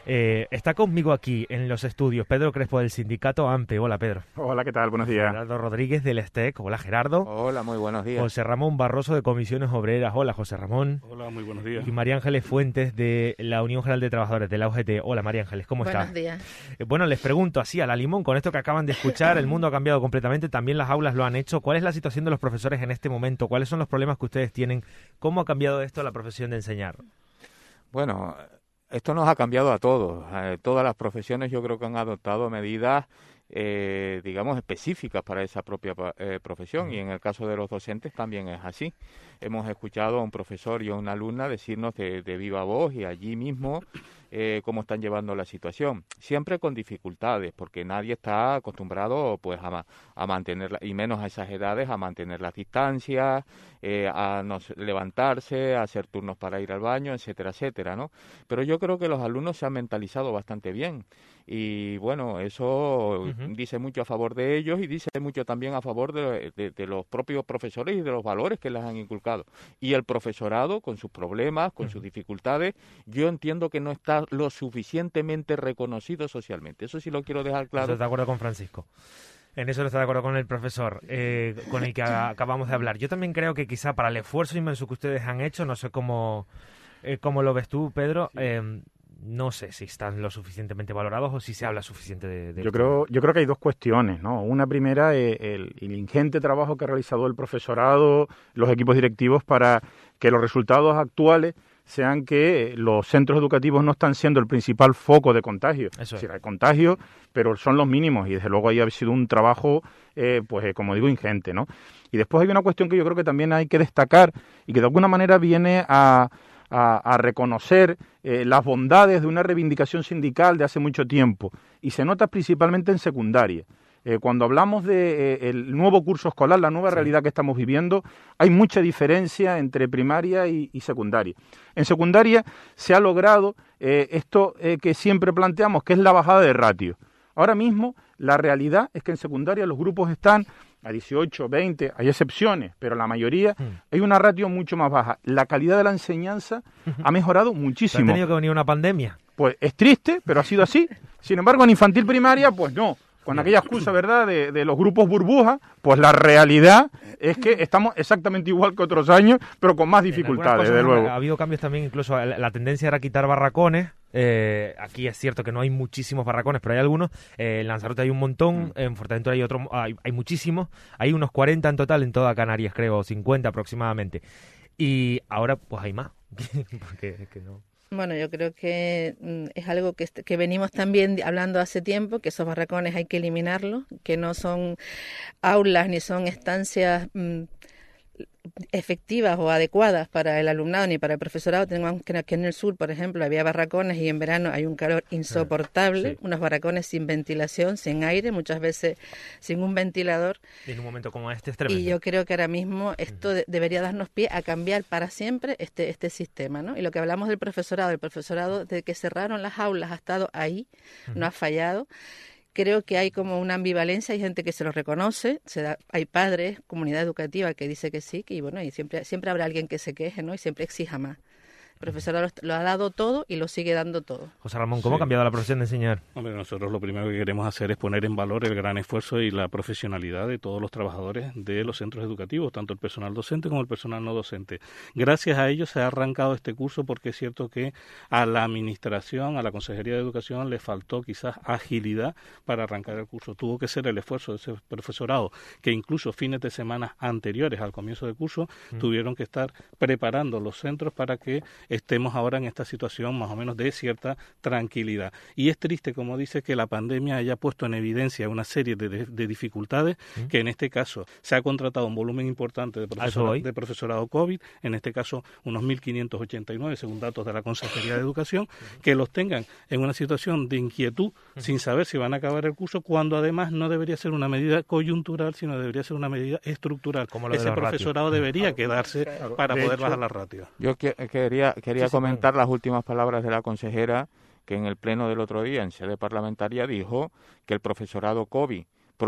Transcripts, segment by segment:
Está conmigo aquí en los estudios Pedro Crespo del sindicato AMPE. Hola, Pedro. Hola, ¿qué tal? Buenos días. Gerardo Rodríguez del STEC. Hola, Gerardo. Hola, muy buenos días. José Ramón Barroso de Comisiones Obreras. Hola, José Ramón. Hola, muy buenos días. Y María Ángeles Fuentes de la Unión General de Trabajadores de la UGT. Hola, María Ángeles, ¿cómo está? Buenos días. Bueno, les pregunto así a la limón, con esto que acaban de escuchar, el mundo ha cambiado completamente, también las aulas lo han hecho. ¿Cuál es la situación de los profesores en este momento? ¿Cuáles son los problemas que ustedes tienen? ¿Cómo ha cambiado esto la profesión de enseñar? Bueno, esto nos ha cambiado a todos. Todas las profesiones yo creo que han adoptado medidas, digamos, específicas para esa propia profesión, y en el caso de los docentes también es así. Hemos escuchado a un profesor y a una alumna decirnos de viva voz y allí mismo cómo están llevando la situación, siempre con dificultades, porque nadie está acostumbrado pues a mantener, y menos a esas edades, a mantener las distancias, a no levantarse, a hacer turnos para ir al baño, etcétera, etcétera, ¿no? Pero yo creo que los alumnos se han mentalizado bastante bien, y bueno, eso dice mucho a favor de ellos y dice mucho también a favor de los propios profesores y de los valores que les han inculcado. Y el profesorado, con sus problemas, con sus dificultades, yo entiendo que no está lo suficientemente reconocido socialmente. Eso sí lo quiero dejar claro. ¿Estás de acuerdo con Francisco? En eso no está de acuerdo con el profesor, con el que acabamos de hablar. Yo también creo que quizá para el esfuerzo inmenso que ustedes han hecho, no sé cómo lo ves tú, Pedro, no sé si están lo suficientemente valorados o si se habla suficiente de yo creo que hay dos cuestiones, ¿no? Una primera, el ingente trabajo que ha realizado el profesorado, los equipos directivos, para que los resultados actuales sean que los centros educativos no están siendo el principal foco de contagio. Eso es. Es decir, hay contagio, pero son los mínimos, y desde luego ahí ha sido un trabajo, como digo, ingente, ¿no? Y después hay una cuestión que yo creo que también hay que destacar y que de alguna manera viene a reconocer las bondades de una reivindicación sindical de hace mucho tiempo, y se nota principalmente en secundaria. Cuando hablamos de el nuevo curso escolar, la nueva realidad que estamos viviendo, hay mucha diferencia entre primaria y secundaria. En secundaria se ha logrado esto que siempre planteamos, que es la bajada de ratio. Ahora mismo la realidad es que en secundaria los grupos están a 18, 20, hay excepciones, pero la mayoría hay una ratio mucho más baja. La calidad de la enseñanza ha mejorado muchísimo. ¿Ha tenido que venir una pandemia? Pues es triste, pero ha sido así. Sin embargo, en infantil primaria, pues no. Con aquella excusa, ¿verdad?, de los grupos burbuja, pues la realidad es que estamos exactamente igual que otros años, pero con más dificultades, desde luego. Ha habido cambios también, incluso la tendencia era quitar barracones. Aquí es cierto que no hay muchísimos barracones, pero hay algunos. En Lanzarote hay un montón, en Fuerteventura hay muchísimos. Hay unos 40 en total en toda Canarias, creo, 50 aproximadamente. Y ahora pues hay más. Porque es que no... Bueno, yo creo que es algo que venimos también hablando hace tiempo, que esos barracones hay que eliminarlos, que no son aulas ni son estancias efectivas o adecuadas para el alumnado ni para el profesorado. Tenemos que aquí en el sur, por ejemplo, había barracones y en verano hay un calor insoportable, unos barracones sin ventilación, sin aire, muchas veces sin un ventilador. Y en un momento como este es tremendo. Y yo creo que ahora mismo esto debería darnos pie a cambiar para siempre este sistema, ¿no? Y lo que hablamos del profesorado, el profesorado desde que cerraron las aulas ha estado ahí, no ha fallado. Creo que hay como una ambivalencia, hay gente que se lo reconoce, hay padres, comunidad educativa que dice que sí, y bueno, y siempre habrá alguien que se queje, ¿no? Y siempre exija más. El profesor lo ha dado todo y lo sigue dando todo. José Ramón, ¿cómo ha cambiado la profesión de enseñar? Hombre, nosotros lo primero que queremos hacer es poner en valor el gran esfuerzo y la profesionalidad de todos los trabajadores de los centros educativos, tanto el personal docente como el personal no docente. Gracias a ellos se ha arrancado este curso, porque es cierto que a la administración, a la Consejería de Educación, le faltó quizás agilidad para arrancar el curso. Tuvo que ser el esfuerzo de ese profesorado, que incluso fines de semana anteriores al comienzo del curso tuvieron que estar preparando los centros para que estemos ahora en esta situación más o menos de cierta tranquilidad. Y es triste, como dice, que la pandemia haya puesto en evidencia una serie de dificultades, que en este caso se ha contratado un volumen importante de profesorado COVID, en este caso unos 1.589 según datos de la Consejería de Educación, que los tengan en una situación de inquietud sin saber si van a acabar el curso, cuando además no debería ser una medida coyuntural, sino debería ser una medida estructural. Ese profesorado debería quedarse para poder bajar la ratio. Yo quería comentar las últimas palabras de la consejera, que en el pleno del otro día, en sede parlamentaria, dijo que el profesorado COVID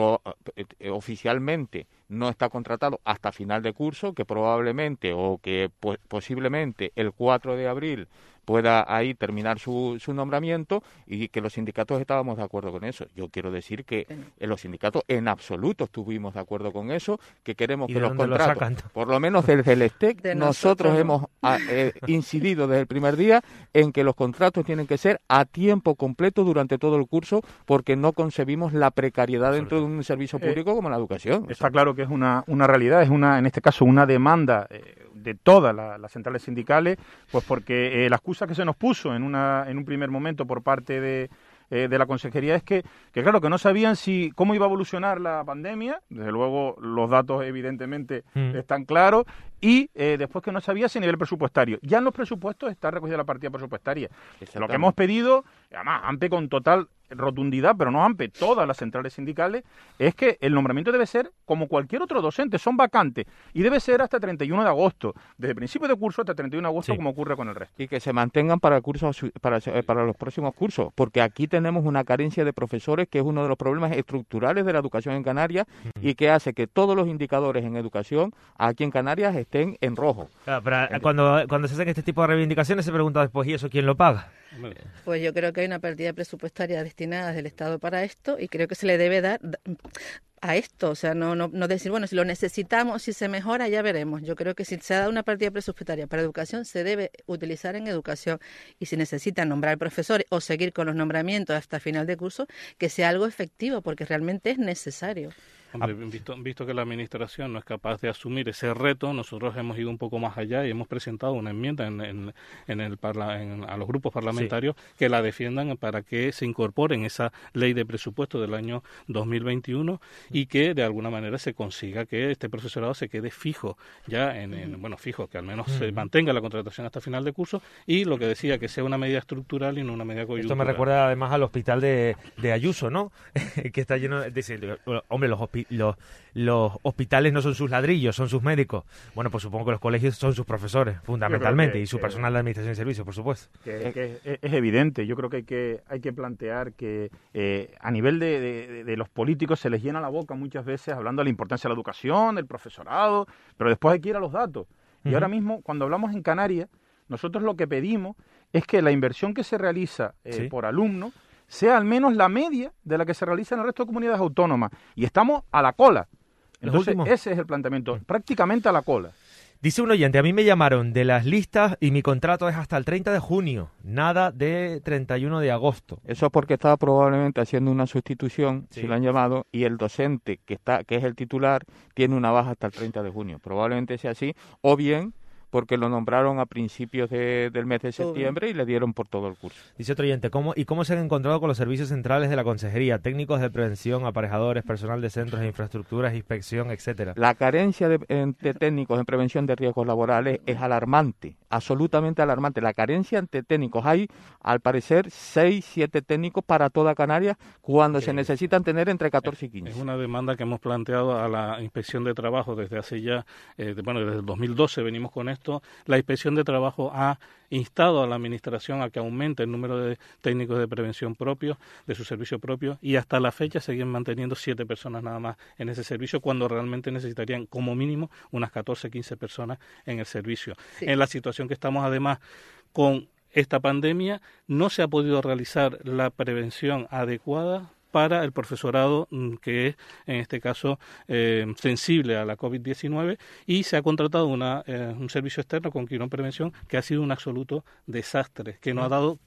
oficialmente no está contratado hasta final de curso, que probablemente o que posiblemente el 4 de abril pueda ahí terminar su nombramiento, y que los sindicatos estábamos de acuerdo con eso. Yo quiero decir que los sindicatos en absoluto estuvimos de acuerdo con eso, que queremos que los contratos, por lo menos desde el STEC, nosotros hemos incidido desde el primer día en que los contratos tienen que ser a tiempo completo durante todo el curso, porque no concebimos la precariedad dentro de un servicio público como la educación. Está claro que es una realidad, es en este caso una demanda de todas las centrales sindicales, pues porque la excusa que se nos puso en un primer momento por parte de la consejería es que claro, que no sabían cómo iba a evolucionar la pandemia. Desde luego los datos evidentemente están claros, y después que no sabía si a nivel presupuestario. Ya en los presupuestos está recogida la partida presupuestaria. Lo que hemos pedido, además AMPE con total rotundidad, pero no AMPE, todas las centrales sindicales, es que el nombramiento debe ser como cualquier otro docente, son vacantes, y debe ser hasta 31 de agosto, desde principio de curso hasta 31 de agosto, como ocurre con el resto. Y que se mantengan para los próximos cursos, porque aquí tenemos una carencia de profesores, que es uno de los problemas estructurales de la educación en Canarias, y que hace que todos los indicadores en educación aquí en Canarias estén en rojo. Claro, pero cuando se hacen este tipo de reivindicaciones se pregunta después, ¿y eso quién lo paga? Pues yo creo que hay una partida presupuestaria destinada del Estado para esto, y creo que se le debe dar a esto, o sea, no decir, bueno, si lo necesitamos, si se mejora, ya veremos. Yo creo que si se ha dado una partida presupuestaria para educación, se debe utilizar en educación, y si necesitan nombrar profesores o seguir con los nombramientos hasta final de curso, que sea algo efectivo, porque realmente es necesario. Hombre, visto que la Administración no es capaz de asumir ese reto, nosotros hemos ido un poco más allá y hemos presentado una enmienda a los grupos parlamentarios que la defiendan para que se incorpore en esa ley de presupuesto del año 2021 y que de alguna manera se consiga que este profesorado se quede fijo, fijo, que al menos se mantenga la contratación hasta final de curso, y lo que decía, que sea una medida estructural y no una medida coyuntural. Esto me recuerda además al hospital de Ayuso, ¿no? Que está lleno hombre, los hospitales no son sus ladrillos, son sus médicos. Bueno, pues supongo que los colegios son sus profesores, fundamentalmente, y su personal de administración y servicios, por supuesto. Que es evidente. Yo creo que hay que plantear que a nivel de los políticos se les llena la boca muchas veces hablando de la importancia de la educación, del profesorado, pero después hay que ir a los datos. Y ahora mismo, cuando hablamos en Canarias, nosotros lo que pedimos es que la inversión que se realiza por alumno sea al menos la media de la que se realiza en el resto de comunidades autónomas. Y estamos a la cola. Entonces, ese es el planteamiento, prácticamente a la cola. Dice un oyente, a mí me llamaron de las listas y mi contrato es hasta el 30 de junio, nada de 31 de agosto. Eso es porque estaba probablemente haciendo una sustitución, si lo han llamado, y el docente que es el titular tiene una baja hasta el 30 de junio. Probablemente sea así, o bien porque lo nombraron a principios del mes de septiembre y le dieron por todo el curso. Dice otro oyente, ¿cómo se han encontrado con los servicios centrales de la consejería? Técnicos de prevención, aparejadores, personal de centros de infraestructuras, inspección, etcétera. La carencia de técnicos en prevención de riesgos laborales es alarmante, absolutamente alarmante. La carencia de técnicos, hay al parecer 6, 7 técnicos para toda Canarias cuando se necesitan tener entre 14 y 15. Es una demanda que hemos planteado a la Inspección de Trabajo desde hace ya, desde el 2012 venimos con esto. La Inspección de Trabajo ha instado a la Administración a que aumente el número de técnicos de prevención propios, de su servicio propio, y hasta la fecha siguen manteniendo 7 personas nada más en ese servicio, cuando realmente necesitarían como mínimo unas 14, 15 personas en el servicio. Sí. En la situación que estamos además con esta pandemia, no se ha podido realizar la prevención adecuada para el profesorado que es, en este caso, sensible a la COVID-19, y se ha contratado un servicio externo con Quirón Prevención que ha sido un absoluto desastre, que no ha dado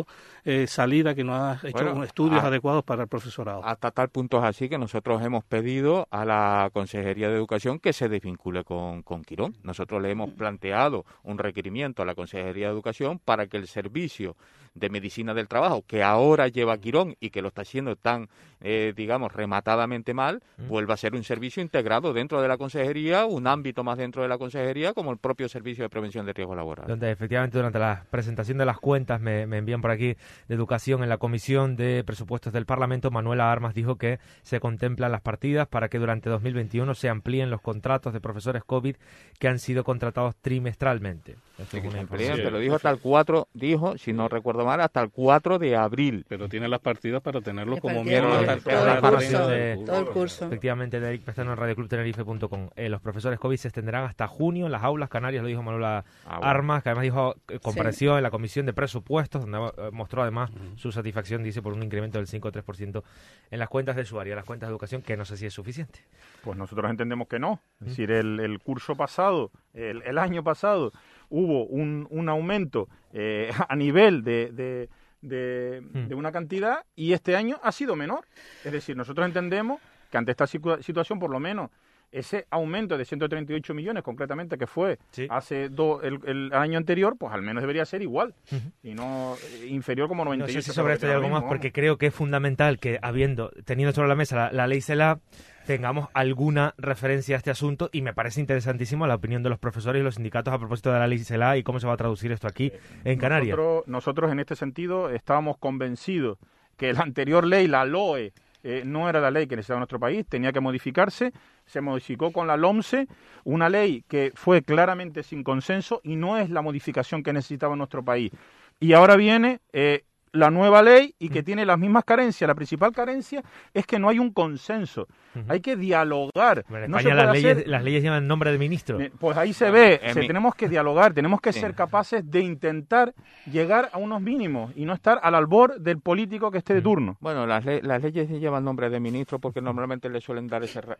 salida, que no ha hecho estudios adecuados para el profesorado. Hasta tal punto es así que nosotros hemos pedido a la Consejería de Educación que se desvincule con Quirón. Nosotros le hemos planteado un requerimiento a la Consejería de Educación para que el servicio de Medicina del Trabajo, que ahora lleva Quirón y que lo está haciendo tan, rematadamente mal, vuelva a ser un servicio integrado dentro de la consejería, un ámbito más dentro de la consejería, como el propio servicio de prevención de riesgo laboral. Donde efectivamente durante la presentación de las cuentas, me envían por aquí, de Educación en la Comisión de Presupuestos del Parlamento, Manuela Armas dijo que se contemplan las partidas para que durante 2021 se amplíen los contratos de profesores COVID que han sido contratados trimestralmente. Pero dijo hasta el 4, si no recuerdo mal, hasta el 4 de abril. Pero tiene las partidas para tenerlo como como tiempo, miembro todo el curso. Efectivamente, de Eric Pestano en radioclubtenerife.com. Los profesores COVID se extenderán hasta junio en las aulas canarias, lo dijo Manuela Armas, que además dijo, compareció en la Comisión de Presupuestos, donde mostró además su satisfacción, dice, por un incremento del 5 o 3% en las cuentas de usuario, las cuentas de educación, que no sé si es suficiente. Pues nosotros entendemos que no. Es decir, el curso pasado, el año pasado, hubo un aumento a nivel de una cantidad y este año ha sido menor. Es decir, nosotros entendemos que ante esta situación, por lo menos, ese aumento de 138 millones, concretamente, que fue hace el año anterior, pues al menos debería ser igual y no inferior como 98. No sé si sobre esto hay algo más, porque creo que es fundamental que, teniendo sobre la mesa la ley CELA, tengamos alguna referencia a este asunto, y me parece interesantísimo la opinión de los profesores y los sindicatos a propósito de la ley CELA y cómo se va a traducir esto aquí en Canarias. Nosotros en este sentido estábamos convencidos que la anterior ley, la LOE, no era la ley que necesitaba nuestro país, tenía que modificarse, se modificó con la LOMCE, una ley que fue claramente sin consenso y no es la modificación que necesitaba nuestro país. Y ahora viene la nueva ley y que tiene las mismas carencias. La principal carencia es que no hay un consenso. Hay que dialogar. Bueno, en España las leyes llevan nombre de ministro. Pues ahí se ve. Tenemos que dialogar, tenemos que ser capaces de intentar llegar a unos mínimos y no estar al albor del político que esté de turno. Bueno, las leyes llevan nombre de ministro porque normalmente le suelen dar ese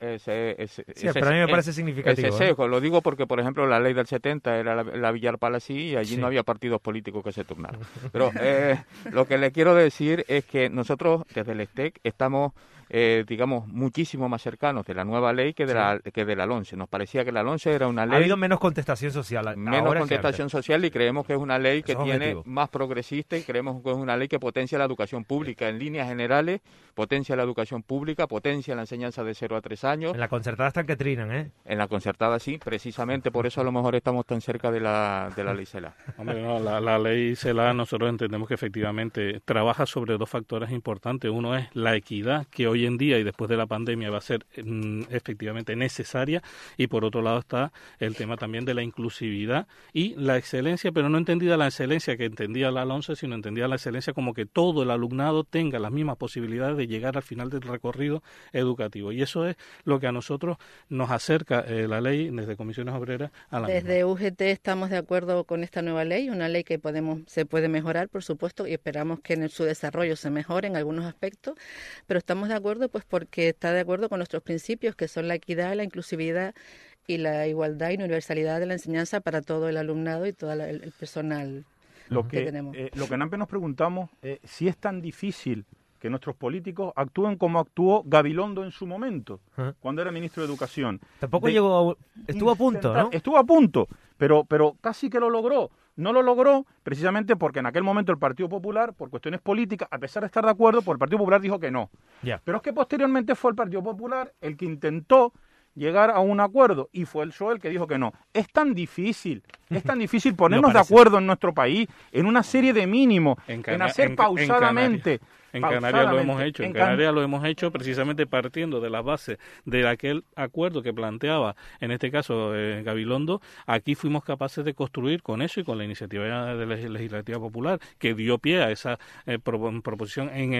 pero a mí me parece significativo. Ese sesgo. Lo digo porque, por ejemplo, la ley del 70 era la Villar Palasí y allí no había partidos políticos que se turnaran. Pero lo que le quiero decir es que nosotros desde el STEC estamos digamos, muchísimo más cercanos de la nueva ley que de la LOMCE. Nos parecía que la LOMCE era una ley... Ha habido menos contestación social. Menos contestación social y creemos que es una ley que tiene más progresista y creemos que es una ley que potencia la educación pública. En líneas generales, potencia la educación pública, potencia la enseñanza de 0 a 3 años. En la concertada están que trinan, ¿eh? En la concertada sí, precisamente por eso a lo mejor estamos tan cerca de la ley CELA. Hombre, no, la ley CELA nosotros entendemos que efectivamente trabaja sobre dos factores importantes. Uno es la equidad, que hoy en día y después de la pandemia va a ser efectivamente necesaria, y por otro lado está el tema también de la inclusividad y la excelencia, pero no entendida la excelencia que entendía la LOMCE, sino entendida la excelencia como que todo el alumnado tenga las mismas posibilidades de llegar al final del recorrido educativo, y eso es lo que a nosotros nos acerca la ley desde Comisiones Obreras a la Desde UGT estamos de acuerdo con esta nueva ley, una ley que se puede mejorar, por supuesto, y esperamos que en su desarrollo se mejore en algunos aspectos, pero estamos de acuerdo pues porque está de acuerdo con nuestros principios, que son la equidad, la inclusividad y la igualdad y universalidad de la enseñanza para todo el alumnado y todo el personal que tenemos. Lo que en AMPE nos preguntamos es si es tan difícil que nuestros políticos actúen como actuó Gabilondo en su momento, cuando era ministro de Educación. Tampoco estuvo a punto, ¿no? Estuvo a punto, pero casi que lo logró. No lo logró precisamente porque en aquel momento el Partido Popular, por cuestiones políticas, a pesar de estar de acuerdo, pues el Partido Popular dijo que no. Pero es que posteriormente fue el Partido Popular el que intentó llegar a un acuerdo y fue el PSOE el que dijo que no. Es tan difícil ponernos de acuerdo en nuestro país en una serie de mínimos, en hacer pausadamente... En Canarias lo hemos hecho. En Canarias lo hemos hecho precisamente partiendo de las bases de aquel acuerdo que planteaba, en este caso, Gabilondo. Aquí fuimos capaces de construir con eso y con la iniciativa legislativa popular que dio pie a esa proposición en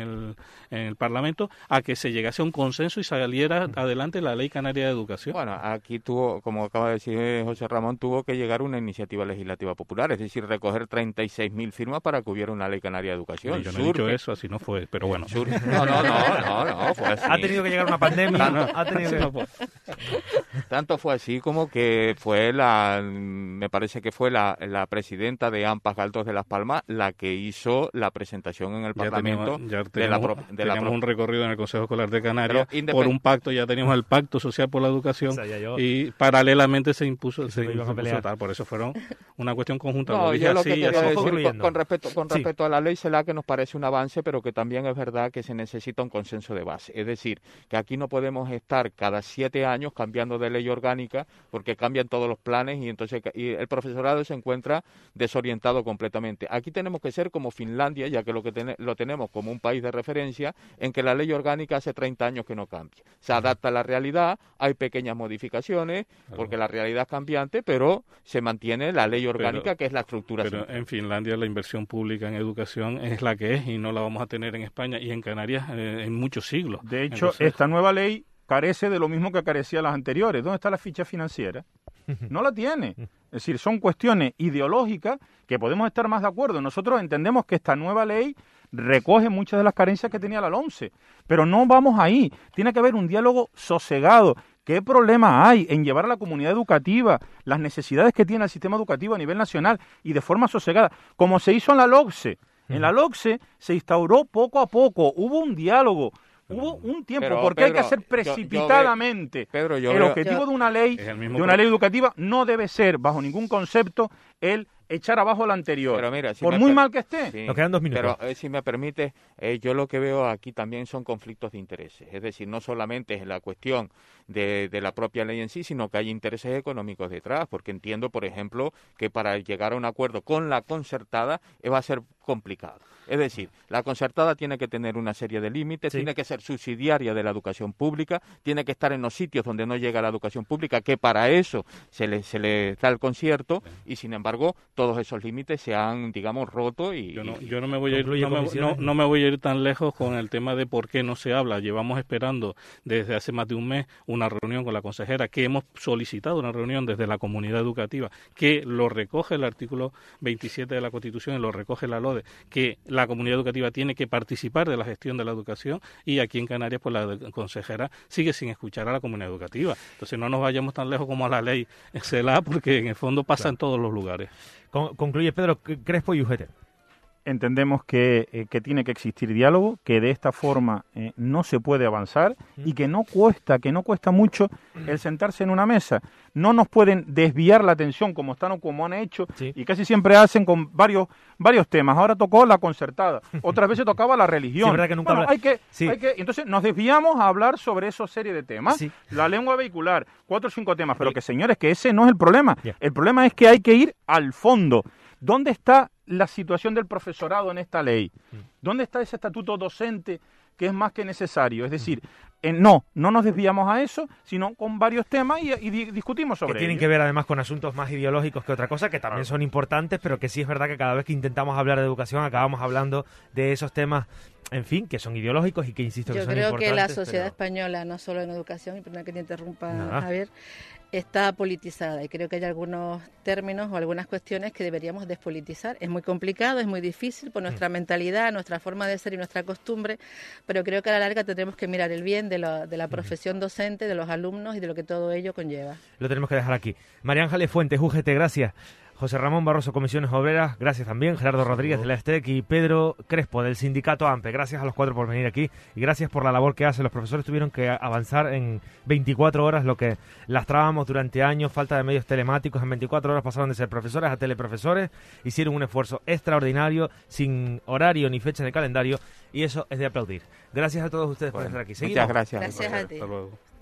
el Parlamento, a que se llegase a un consenso y saliera adelante la Ley Canaria de Educación. Bueno, aquí como acaba de decir José Ramón, tuvo que llegar una iniciativa legislativa popular, es decir, recoger 36.000 firmas para que hubiera una Ley Canaria de Educación. Yo no he dicho eso, así no fue, pero bueno. No, fue así. Ha tenido que llegar una pandemia. Tanto fue así como que fue me parece que fue la presidenta de AMPAS Galdos de Las Palmas la que hizo la presentación en el Parlamento. Teníamos un recorrido en el Consejo Escolar de Canarias por un pacto, ya teníamos el Pacto Social por la Educación, y paralelamente se impuso tal. Por eso fueron una cuestión conjunta. Yo lo que quiero decir con respecto a la ley CELA, que nos parece un avance, pero que también es verdad que se necesita un consenso de base. Es decir, que aquí no podemos estar cada 7 años cambiando de ley orgánica porque cambian todos los planes y entonces el profesorado se encuentra desorientado completamente. Aquí tenemos que ser como Finlandia, ya que lo tenemos como un país de referencia, en que la ley orgánica hace 30 años que no cambia. Se adapta a la realidad, hay pequeñas modificaciones, porque la realidad es cambiante, pero se mantiene la ley orgánica, que es la estructura Pero central. en Finlandia la inversión pública en educación es la que es y no la vamos a tener en España y en Canarias en muchos siglos. De hecho, Entonces, esta nueva ley carece de lo mismo que carecía las anteriores. ¿Dónde está la ficha financiera? No la tiene. Es decir, son cuestiones ideológicas que podemos estar más de acuerdo. Nosotros entendemos que esta nueva ley recoge muchas de las carencias que tenía la LOMCE, pero no vamos ahí. Tiene que haber un diálogo sosegado. ¿Qué problema hay en llevar a la comunidad educativa las necesidades que tiene el sistema educativo a nivel nacional y de forma sosegada? Como se hizo en la LOCSE. En la LOCSE se instauró poco a poco, hubo un diálogo, hubo un tiempo, Pero, porque hay que Pedro, hacer precipitadamente. Pedro, yo el veo- objetivo de una ley, Es el mismo de una ley educativa, no debe ser, bajo ningún concepto, el echar abajo la anterior, Pero mira, si por me muy per- mal que esté. Sí, Nos quedan 2 minutos. Pero si me permite, yo lo que veo aquí también son conflictos de intereses. Es decir, no solamente es la cuestión de la propia ley en sí, sino que hay intereses económicos detrás, porque entiendo, por ejemplo, que para llegar a un acuerdo con la concertada va a ser complicado. Es decir, la concertada tiene que tener una serie de límites, Sí. tiene que ser subsidiaria de la educación pública, tiene que estar en los sitios donde no llega la educación pública, que para eso se le da el concierto, y sin embargo todos esos límites se han, digamos, roto y... Yo no me voy a ir, Concluye comisiones. no me voy a ir tan lejos con el tema de por qué no se habla. Llevamos esperando desde hace más de un mes una reunión con la consejera, que hemos solicitado una reunión desde la comunidad educativa, que lo recoge el artículo 27 de la Constitución y lo recoge la LODE, que la comunidad educativa tiene que participar de la gestión de la educación, y aquí en Canarias pues la consejera sigue sin escuchar a la comunidad educativa. Entonces no nos vayamos tan lejos como a la ley CELA, porque en el fondo pasa en todos los lugares. Concluye Pedro Crespo y UGT. Entendemos que tiene que existir diálogo, que de esta forma no se puede avanzar y que no cuesta mucho el sentarse en una mesa. No nos pueden desviar la atención como han hecho, Sí. y casi siempre hacen con varios temas. Ahora tocó la concertada, otras veces tocaba la religión. Sí, es verdad que nunca Bueno, habla- Sí. entonces nos desviamos a hablar sobre esa serie de temas. Sí. La lengua vehicular, 4 o 5 temas, pero que señores, que ese no es el problema. Ya. El problema es que hay que ir al fondo. ¿Dónde está la situación del profesorado en esta ley? ¿Dónde está ese estatuto docente que es más que necesario? Es decir, no nos desviamos a eso, sino con varios temas y discutimos sobre Que tienen ello. que ver además con asuntos más ideológicos que otra cosa, que también son importantes, pero que sí es verdad que cada vez que intentamos hablar de educación acabamos hablando de esos temas, en fin, que son ideológicos y que insisto que Yo son creo importantes. que la sociedad pero- española, no solo en educación, y perdona que te interrumpa, Nada. Javier, está politizada y creo que hay algunos términos o algunas cuestiones que deberíamos despolitizar. Es muy complicado, es muy difícil por nuestra mentalidad, nuestra forma de ser y nuestra costumbre, pero creo que a la larga tendremos que mirar el bien de la profesión docente, de los alumnos y de lo que todo ello conlleva. Lo tenemos que dejar aquí. María Ángeles Fuentes, UGT, gracias. José Ramón Barroso, Comisiones Obreras, gracias también. Gerardo Rodríguez de la ESTEC y Pedro Crespo del Sindicato AMPE. Gracias a los 4 por venir aquí y gracias por la labor que hacen. Los profesores tuvieron que avanzar en 24 horas lo que lastrábamos durante años, falta de medios telemáticos. En 24 horas pasaron de ser profesores a teleprofesores. Hicieron un esfuerzo extraordinario, sin horario ni fecha de calendario, y eso es de aplaudir. Gracias a todos ustedes por estar aquí. Seguimos. Muchas gracias. Gracias a ti. Hasta luego.